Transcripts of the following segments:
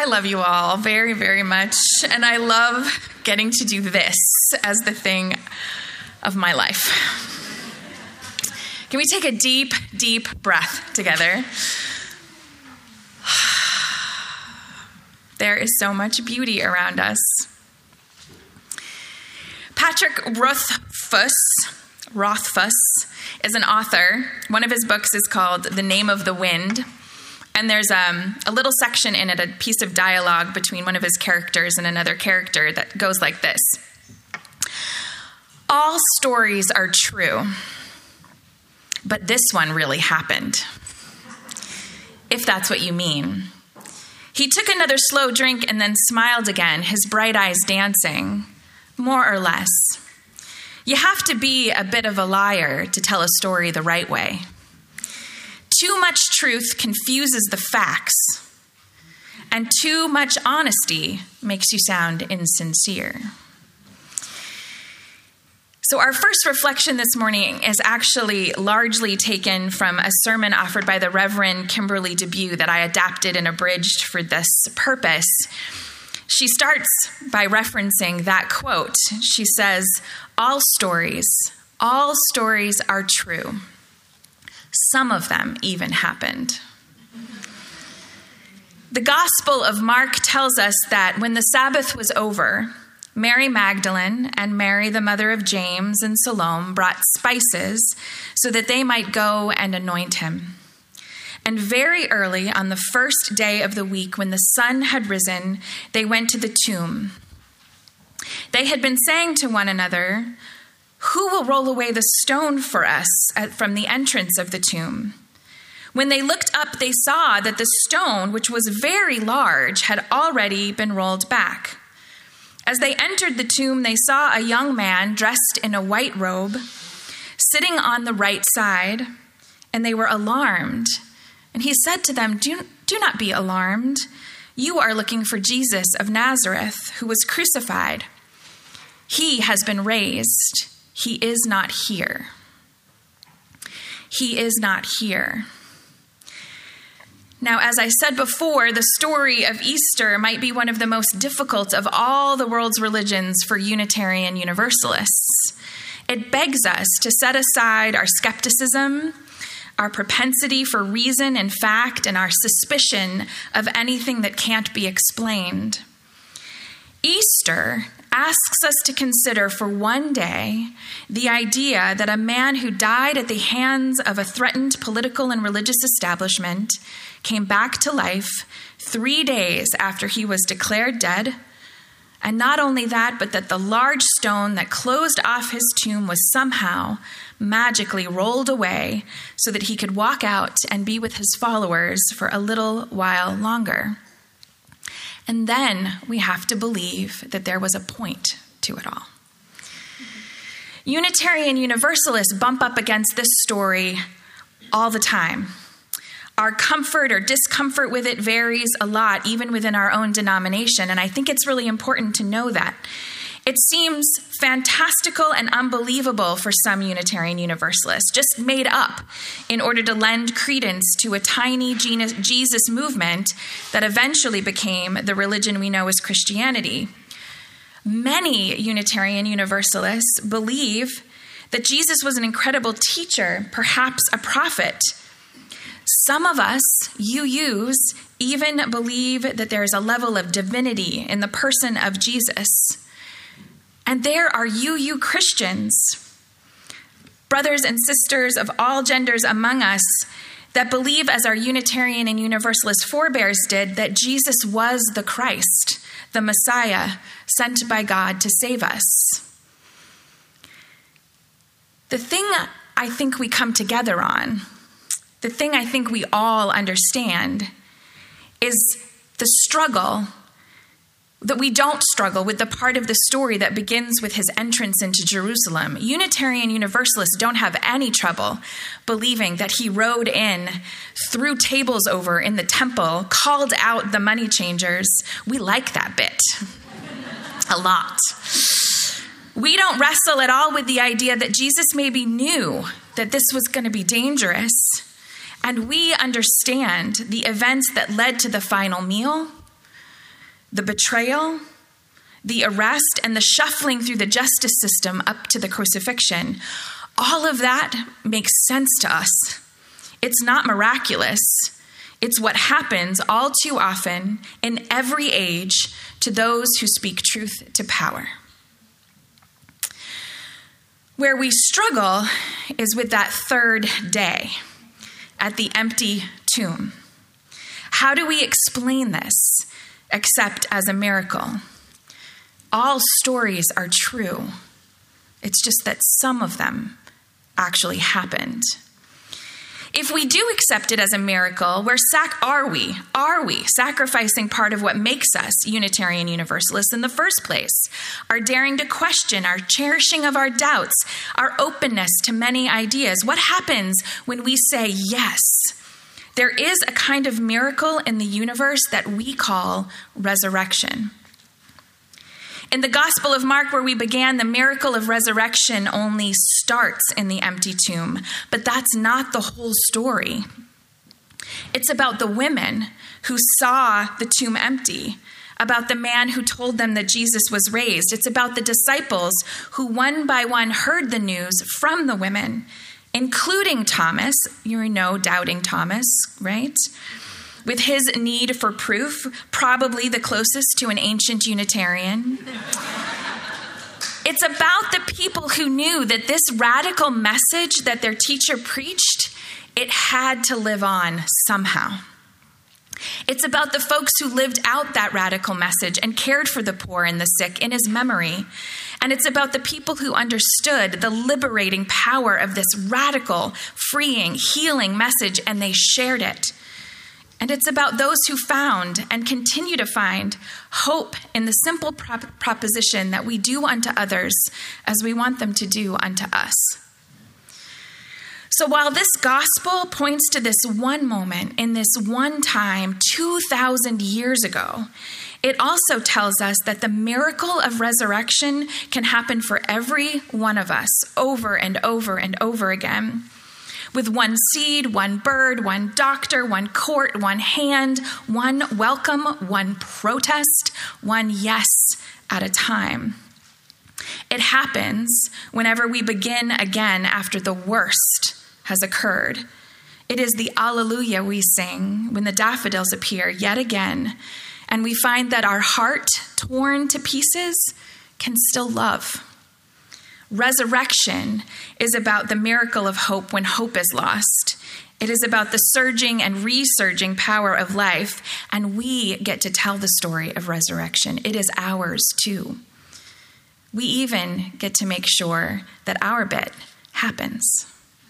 I love you all very, very much, and I love getting to do this as the thing of my life. Can we take a deep, deep breath together? There is so much beauty around us. Patrick Rothfuss is an author. One of his books is called The Name of the Wind. And there's a little section in it, a piece of dialogue between one of his characters and another character that goes like this. All stories are true, but this one really happened, if that's what you mean. He took another slow drink and then smiled again, his bright eyes dancing, more or less. You have to be a bit of a liar to tell a story the right way. Too much truth confuses the facts, and too much honesty makes you sound insincere. So our first reflection this morning is actually largely taken from a sermon offered by the Reverend Kimberly DeBew that I adapted and abridged for this purpose. She starts by referencing that quote. She says, all stories are true. Some of them even happened. The Gospel of Mark tells us that when the Sabbath was over, Mary Magdalene and Mary, the mother of James and Salome, brought spices so that they might go and anoint him. And very early on the first day of the week, when the sun had risen, they went to the tomb. They had been saying to one another, "Who will roll away the stone for us from the entrance of the tomb?" When they looked up, they saw that the stone, which was very large, had already been rolled back. As they entered the tomb, they saw a young man dressed in a white robe, sitting on the right side, and they were alarmed. And he said to them, Do not be alarmed. You are looking for Jesus of Nazareth, who was crucified. He has been raised. He is not here. He is not here. Now, as I said before, the story of Easter might be one of the most difficult of all the world's religions for Unitarian Universalists. It begs us to set aside our skepticism, our propensity for reason and fact, and our suspicion of anything that can't be explained. Easter asks us to consider for one day the idea that a man who died at the hands of a threatened political and religious establishment came back to life 3 days after he was declared dead. And not only that, but that the large stone that closed off his tomb was somehow magically rolled away so that he could walk out and be with his followers for a little while longer. And then we have to believe that there was a point to it all. Unitarian Universalists bump up against this story all the time. Our comfort or discomfort with it varies a lot, even within our own denomination, and I think it's really important to know that. It seems fantastical and unbelievable for some Unitarian Universalists, just made up in order to lend credence to a tiny Jesus movement that eventually became the religion we know as Christianity. Many Unitarian Universalists believe that Jesus was an incredible teacher, perhaps a prophet. Some of us, UUs, even believe that there is a level of divinity in the person of Jesus. And there are UU Christians, brothers and sisters of all genders among us, that believe, as our Unitarian and Universalist forebears did, that Jesus was the Christ, the Messiah, sent by God to save us. The thing I think we come together on, the thing I think we all understand, is the struggle that we don't struggle with the part of the story that begins with his entrance into Jerusalem. Unitarian Universalists don't have any trouble believing that he rode in, threw tables over in the temple, called out the money changers. We like that bit a lot. We don't wrestle at all with the idea that Jesus maybe knew that this was going to be dangerous, and we understand the events that led to the final meal. the betrayal, the arrest, and the shuffling through the justice system up to the crucifixion, all of that makes sense to us. It's not miraculous. It's what happens all too often in every age to those who speak truth to power. Where we struggle is with that third day at the empty tomb. How do we explain this except as a miracle? All stories are true. It's just that some of them actually happened. If we do accept it as a miracle, are we sacrificing part of what makes us Unitarian Universalists in the first place? Our daring to question, our cherishing of our doubts, our openness to many ideas. What happens when we say yes? There is a kind of miracle in the universe that we call resurrection. In the Gospel of Mark, where we began, the miracle of resurrection only starts in the empty tomb, but that's not the whole story. It's about the women who saw the tomb empty, about the man who told them that Jesus was raised. It's about the disciples who one by one heard the news from the women, including Thomas, doubting Thomas, right? With his need for proof, probably the closest to an ancient Unitarian. It's about the people who knew that this radical message that their teacher preached, it had to live on somehow. It's about the folks who lived out that radical message and cared for the poor and the sick in his memory. And it's about the people who understood the liberating power of this radical, freeing, healing message, and they shared it. And it's about those who found and continue to find hope in the simple proposition that we do unto others as we want them to do unto us. So while this gospel points to this one moment in this one time 2,000 years ago, it also tells us that the miracle of resurrection can happen for every one of us over and over and over again. With one seed, one bird, one doctor, one court, one hand, one welcome, one protest, one yes at a time. It happens whenever we begin again after the worst has occurred. It is the Alleluia we sing when the daffodils appear yet again, and we find that our heart, torn to pieces, can still love. Resurrection is about the miracle of hope when hope is lost. It is about the surging and resurging power of life, and we get to tell the story of resurrection. It is ours too. We even get to make sure that our bit happens.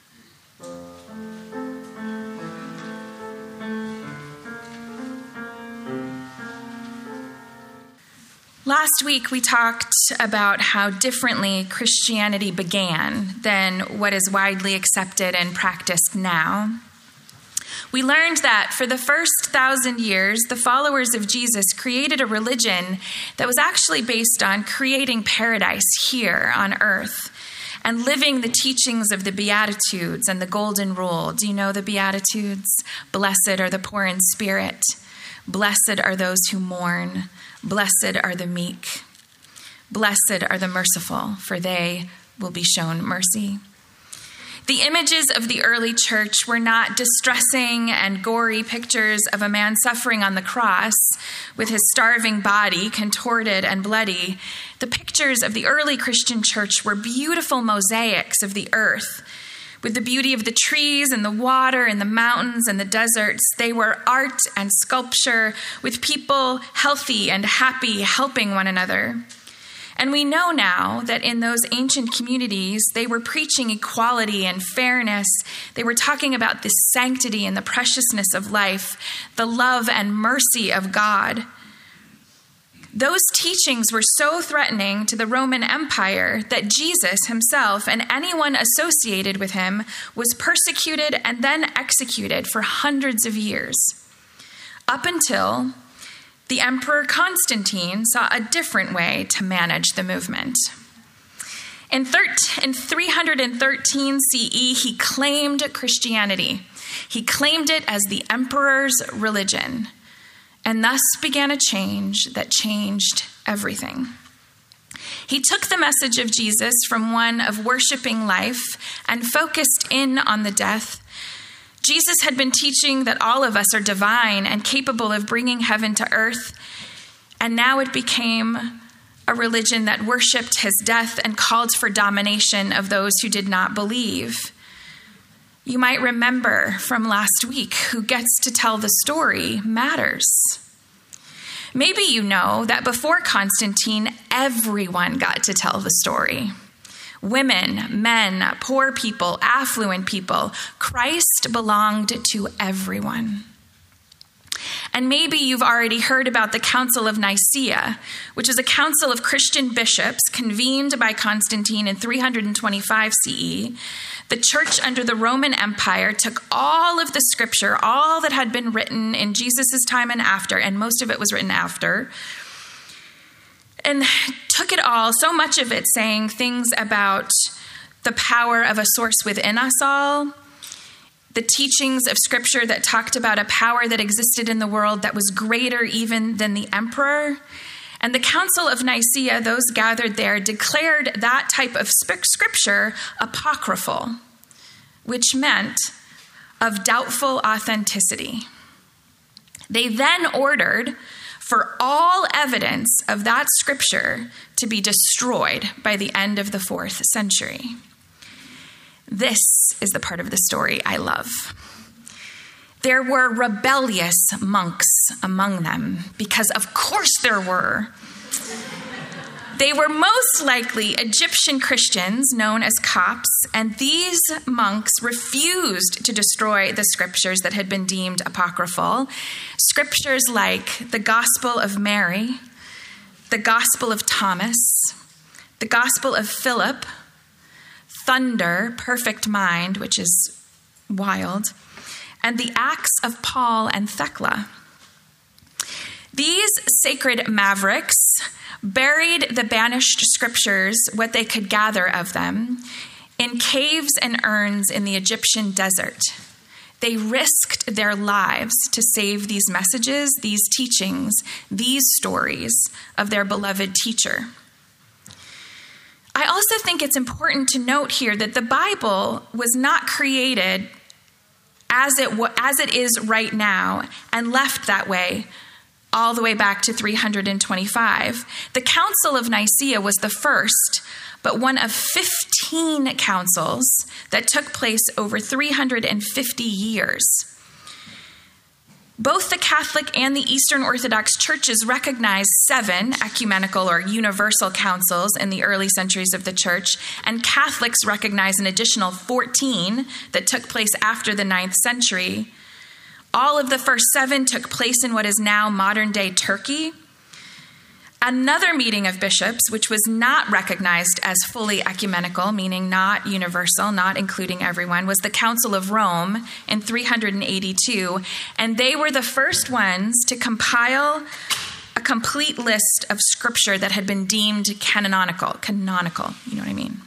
Last week, we talked about how differently Christianity began than what is widely accepted and practiced now. We learned that for the first 1,000 years, the followers of Jesus created a religion that was actually based on creating paradise here on earth and living the teachings of the Beatitudes and the Golden Rule. Do you know the Beatitudes? Blessed are the poor in spirit. Blessed are those who mourn. Blessed are the meek. Blessed are the merciful, for they will be shown mercy. The images of the early church were not distressing and gory pictures of a man suffering on the cross with his starving body contorted and bloody. The pictures of the early Christian church were beautiful mosaics of the earth, with the beauty of the trees and the water and the mountains and the deserts. They were art and sculpture with people healthy and happy, helping one another. And we know now that in those ancient communities, they were preaching equality and fairness. They were talking about the sanctity and the preciousness of life, the love and mercy of God. Those teachings were so threatening to the Roman Empire that Jesus himself and anyone associated with him was persecuted and then executed for hundreds of years, up until the Emperor Constantine saw a different way to manage the movement. In 313 CE, he claimed Christianity. He claimed it as the emperor's religion. And thus began a change that changed everything. He took the message of Jesus from one of worshiping life and focused in on the death. Jesus had been teaching that all of us are divine and capable of bringing heaven to earth. And now it became a religion that worshiped his death and called for domination of those who did not believe. You might remember from last week, who gets to tell the story matters. Maybe you know that before Constantine, everyone got to tell the story. Women, men, poor people, affluent people. Christ belonged to everyone. And maybe you've already heard about the Council of Nicaea, which is a council of Christian bishops convened by Constantine in 325 CE. The church under the Roman Empire took all of the scripture, all that had been written in Jesus' time and after, and most of it was written after, and took it all, so much of it saying things about the power of a source within us all, the teachings of scripture that talked about a power that existed in the world that was greater even than the emperor. And the Council of Nicaea, those gathered there, declared that type of scripture apocryphal, which meant of doubtful authenticity. They then ordered for all evidence of that scripture to be destroyed by the end of the 4th century. This is the part of the story I love. There were rebellious monks among them, because of course there were. They were most likely Egyptian Christians known as Copts, and these monks refused to destroy the scriptures that had been deemed apocryphal. Scriptures like the Gospel of Mary, the Gospel of Thomas, the Gospel of Philip, Thunder, Perfect Mind, which is wild, and the Acts of Paul and Thecla. These sacred mavericks buried the banished scriptures, what they could gather of them, in caves and urns in the Egyptian desert. They risked their lives to save these messages, these teachings, these stories of their beloved teacher. I also think it's important to note here that the Bible was not created as it is right now and left that way all the way back to 325. The Council of Nicaea was the first, but one of 15 councils that took place over 350 years. Both the Catholic and the Eastern Orthodox churches recognized 7 ecumenical or universal councils in the early centuries of the church, and Catholics recognized an additional 14 that took place after the 9th century. All of the first 7 took place in what is now modern-day Turkey. Another meeting of bishops, which was not recognized as fully ecumenical, meaning not universal, not including everyone, was the Council of Rome in 382. And they were the first ones to compile a complete list of scripture that had been deemed canonical, you know what I mean?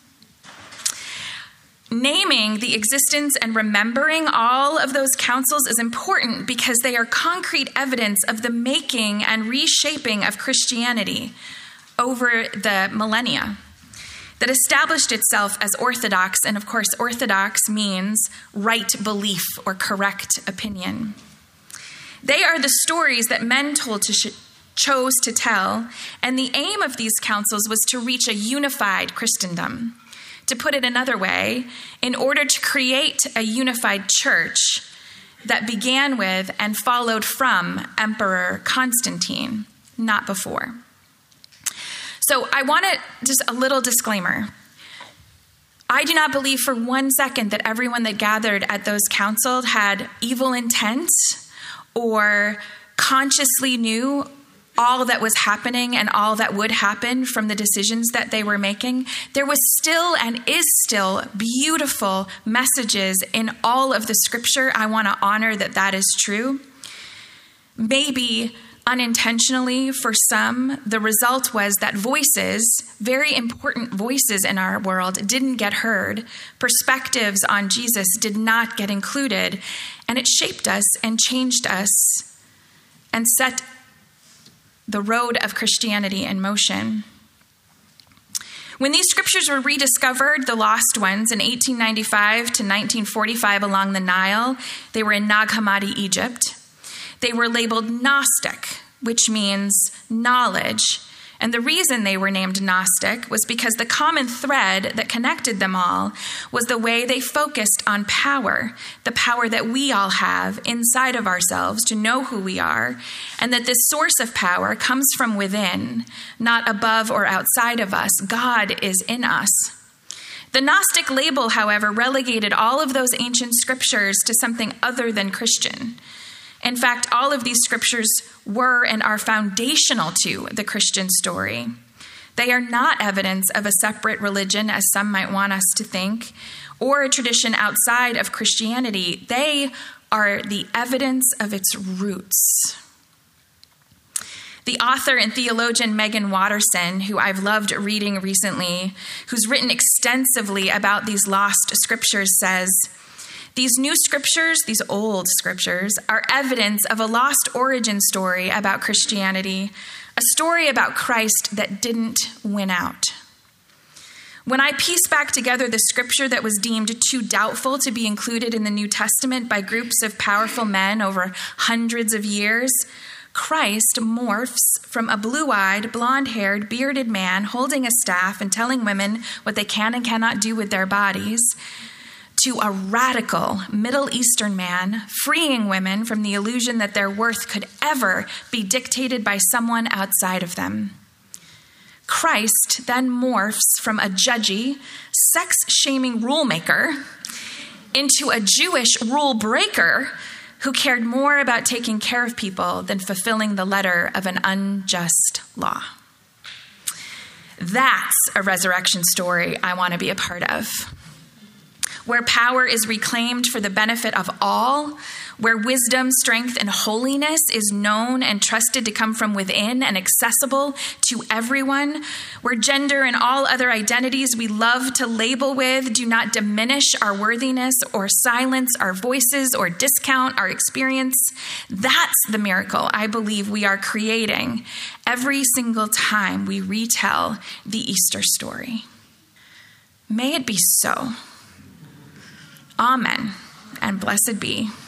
Naming the existence and remembering all of those councils is important because they are concrete evidence of the making and reshaping of Christianity over the millennia that established itself as orthodox. And of course, orthodox means right belief or correct opinion. They are the stories that men chose to tell, and the aim of these councils was to reach a unified Christendom. To put it another way, in order to create a unified church that began with and followed from Emperor Constantine, not before. So I want to, just a little disclaimer. I do not believe for one second that everyone that gathered at those councils had evil intent or consciously knew all that was happening and all that would happen from the decisions that they were making. There was still and is still beautiful messages in all of the scripture. I want to honor that is true. Maybe unintentionally for some, the result was that voices, very important voices in our world, didn't get heard. Perspectives on Jesus did not get included, and it shaped us and changed us and set the road of Christianity in motion. When these scriptures were rediscovered, the lost ones, in 1895 to 1945 along the Nile, they were in Nag Hammadi, Egypt. They were labeled Gnostic, which means knowledge. And the reason they were named Gnostic was because the common thread that connected them all was the way they focused on power, the power that we all have inside of ourselves to know who we are, and that this source of power comes from within, not above or outside of us. God is in us. The Gnostic label, however, relegated all of those ancient scriptures to something other than Christian. In fact, all of these scriptures were and are foundational to the Christian story. They are not evidence of a separate religion, as some might want us to think, or a tradition outside of Christianity. They are the evidence of its roots. The author and theologian Megan Watterson, who I've loved reading recently, who's written extensively about these lost scriptures, says, "These new scriptures, these old scriptures, are evidence of a lost origin story about Christianity, a story about Christ that didn't win out. When I piece back together the scripture that was deemed too doubtful to be included in the New Testament by groups of powerful men over hundreds of years, Christ morphs from a blue-eyed, blonde-haired, bearded man holding a staff and telling women what they can and cannot do with their bodies, to a radical Middle Eastern man freeing women from the illusion that their worth could ever be dictated by someone outside of them. Christ then morphs from a judgy, sex-shaming rule maker into a Jewish rule breaker who cared more about taking care of people than fulfilling the letter of an unjust law." That's a resurrection story I want to be a part of, where power is reclaimed for the benefit of all, where wisdom, strength, and holiness is known and trusted to come from within and accessible to everyone, where gender and all other identities we love to label with do not diminish our worthiness or silence our voices or discount our experience. That's the miracle I believe we are creating every single time we retell the Easter story. May it be so. Amen, and blessed be.